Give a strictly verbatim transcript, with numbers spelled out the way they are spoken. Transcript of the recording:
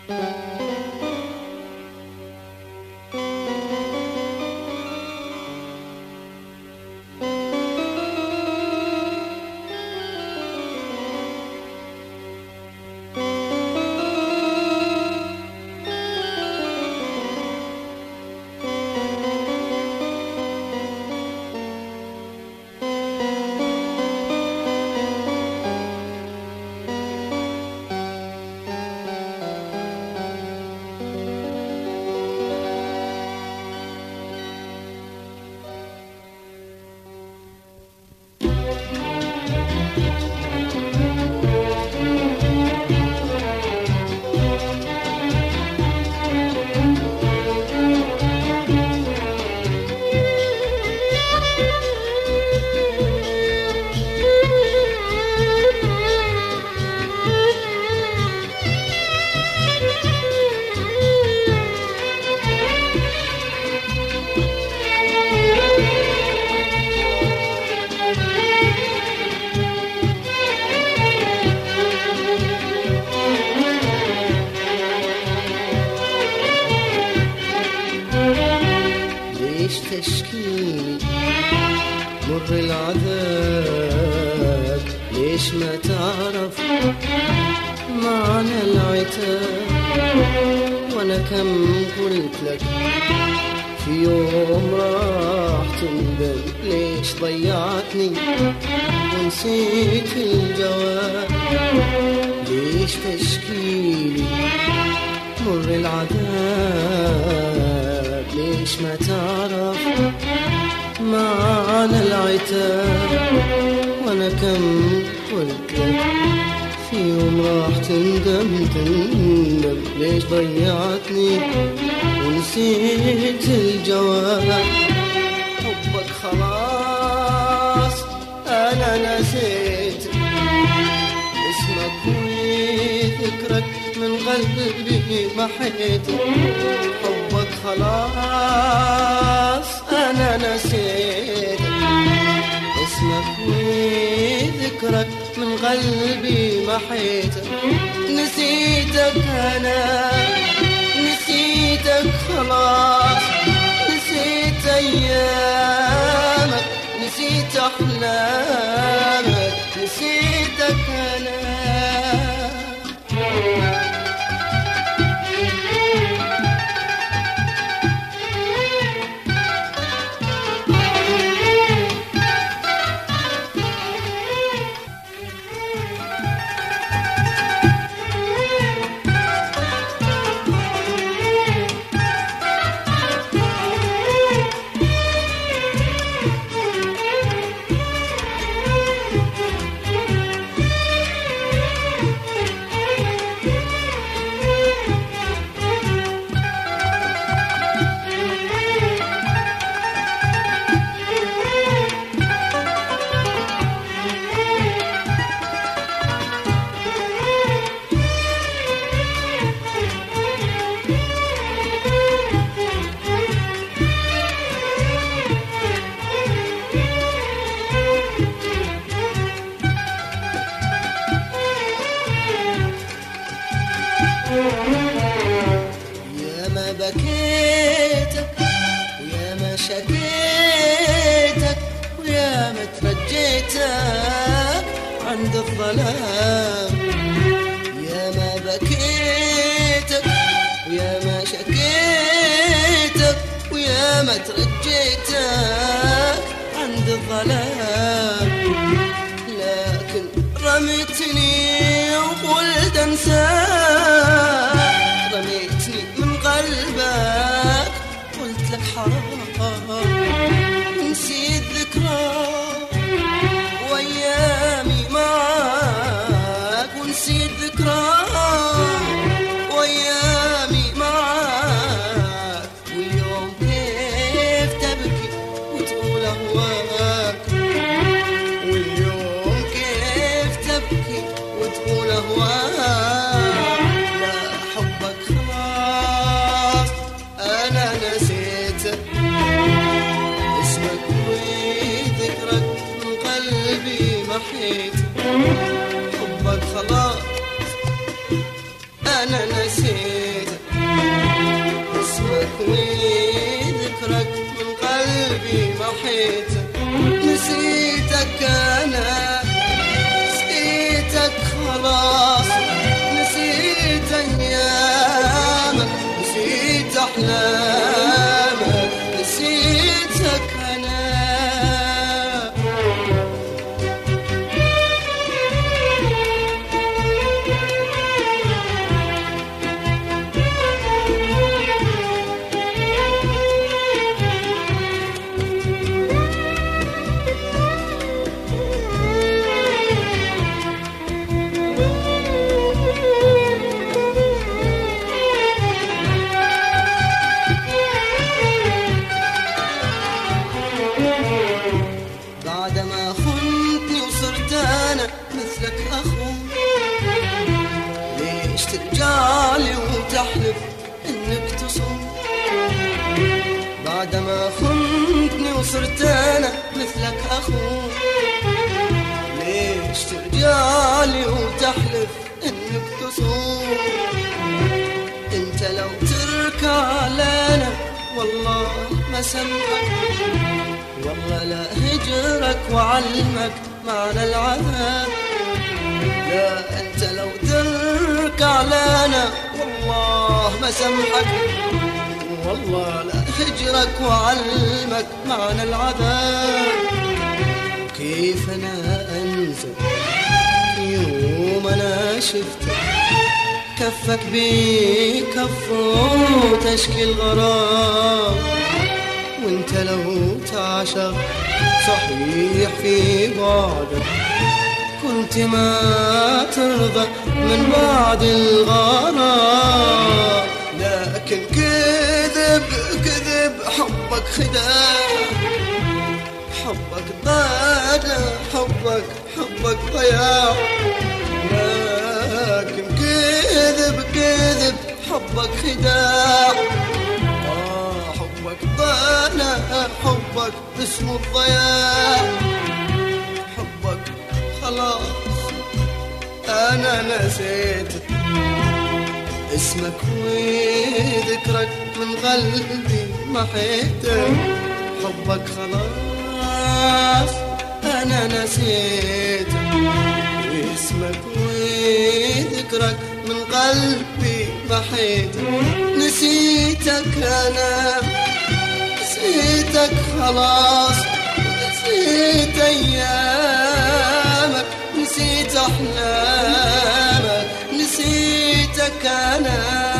تشكيلي مر العذاب، ليش ما تعرف معنى العتاب؟ وانا كم قلت لك في يوم راح تندم، ليش ضيعتني ونسيت الجواب؟ ليش تشكيلي مر العذاب، ليش ما تعرف معنى العتاب؟ وانا كم قلت لك في يوم راح تندم تندم، ليش ضيعتني ونسيت الجواب؟ حبك خلاص انا نسيت اسمك وذكرك من قلبي محيته. حبك خلاص انا نسيت اسمك وذكرك من قلبي محيته. نسيتك انا نسيتك خلاص، نسيت ايامك نسيت احلامك، نسيتك انا. يا ما بكيتك ويا ما شكيتك ويا ما ترجيتك عند الظلام. يا ما بكيتك ويا ما شكيتك ويا ما ترجيتك عند الظلام، لكن رميتني وقلت انساك، رميتني من قلبك قلت لك حرام، نسيت ذكراك وايامي معاك، ونسيت ذكراك وايامي معاك. واليوم كيف تبكي وتقول اهواك، واليوم كيف تبكي وتقول اهواك. لا حبك خلاص انا نسيته اسمك وذكرك من قلبي محيته. حبك خلاص انا نسيته نسيتك نسيتك أنا نسيتك خلاص نسيت أيامك نسيت أحلامك نسيتك أنا بعدما خنتني وصرت أنا مثلك أخو ليش ترجعلي وتحلف إنك تصوم بعدما خنتني وصرت أنا مثلك أخو ليش ترجعلي وتحلف إنك تصوم أنت لو تركع لنا والله ما سمحك والله لا هجرك وعلمك معنى العذاب لا أنت لو تركع لنا والله ما سمحك والله لا هجرك وعلمك معنى العذاب كيف أنا أنزل يوم أنا شفتك كفك بكف وتشكي الغرام وانت لو تعشق صحيح في بعدك كنت ما ترضى من بعد الغرام لكن كذب كذب حبك خداع حبك ضاع حبك حبك ضياع لكن كذب كذب حبك خداع حبك ضانا حبك اسمه الضياع حبك خلاص أنا نسيتك اسمك وذكرك من قلبي محيتك حبك خلاص أنا نسيتك اسمك وذكرك من قلبي محيتك نسيتك أنا نسيتك خلاص نسيت أيامك نسيت أحلامك نسيتك أنا